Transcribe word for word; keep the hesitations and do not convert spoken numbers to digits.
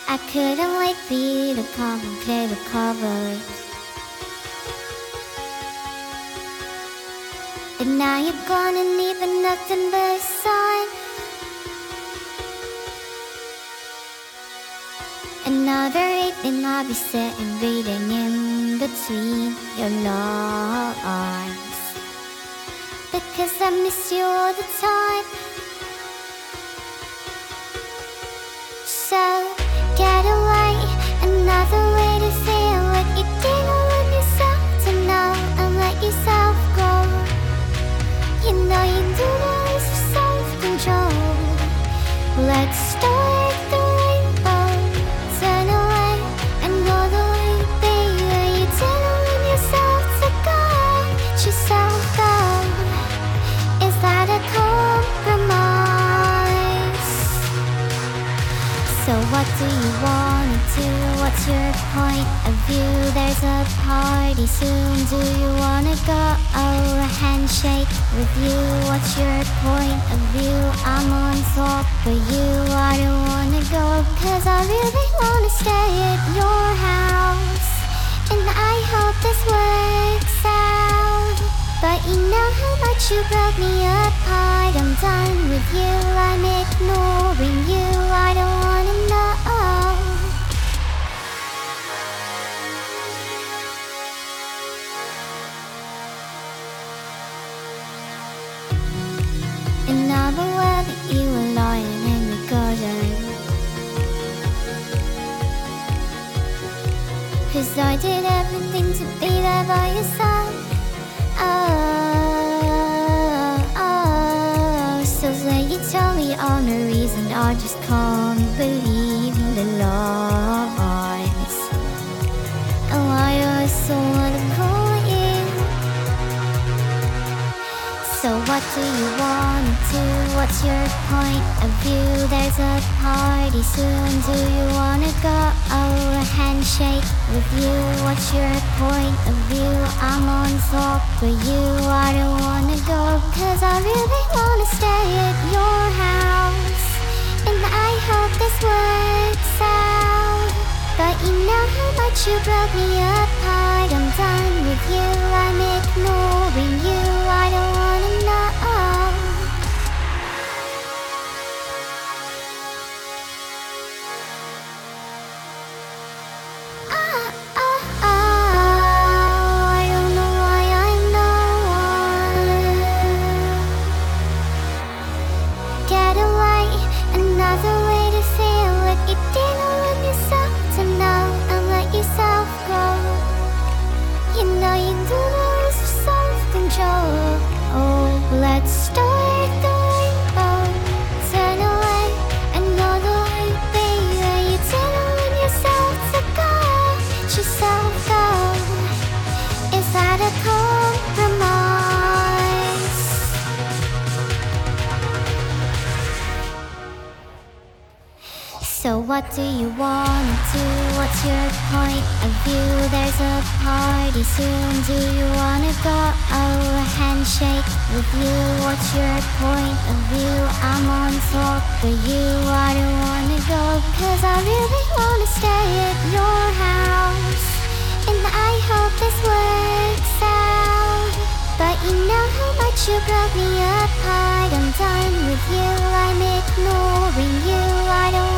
I couldn't wait for you to come and clear the covers. And now you're gone and leaving nothing but a sign. Another evening I'll be sitting reading in between your lines, because I miss you all the time. So get away, another way to feel what you didn't want yourself to know, and let yourself go. You know you do lose your self-control. Let's start the rainbow. Turn away and go the way, baby. You didn't want yourself to go. Let yourself go. Is that a compromise? So what do you wanna do? What's your point of view? There's a party soon. Do you wanna go? Oh, a handshake with you. What's your point of view? I'm on top for you. I don't wanna go, cause I really wanna stay at your house. And I hope this works out. But you know how much you broke me apart. I'm done with you, I'm ignoring you. I don't wanna know. And I'm aware that you were lying in the garden, cause I did everything to be there by your side. Oh, oh, so when you tell me I'm the reason, I just can't believe the lies. And why I so wanna call you. So what do you wanna do? What's your point of view? There's a party soon. Do you wanna go? Oh, a handshake with you. What's your point of view? I'm on top for you. I don't wanna go, cause I really wanna stay at your house. And I hope this works out. But you know how much you broke me apart. I'm done with you, I'm ignoring you. I don't wanna know. Ah, ah, ah, I don't know why I'm no one. Get away, another way to feel what you didn't want yourself to know, and let yourself go. You know you do lose your self-control. Oh, let's start the rainbow. Turn away and go the way, baby. You didn't want yourself to go. Let yourself go. Is that a compromise? So what do you wanna do? What's your point of view? There's a party soon. Do you wanna go? Oh, a handshake with you. What's your point of view? I'm on top for you. I don't wanna go, cause I really wanna stay at your house. And I hope this works out. But you know how much you broke me apart. I'm done with you, I'm ignoring you. I don't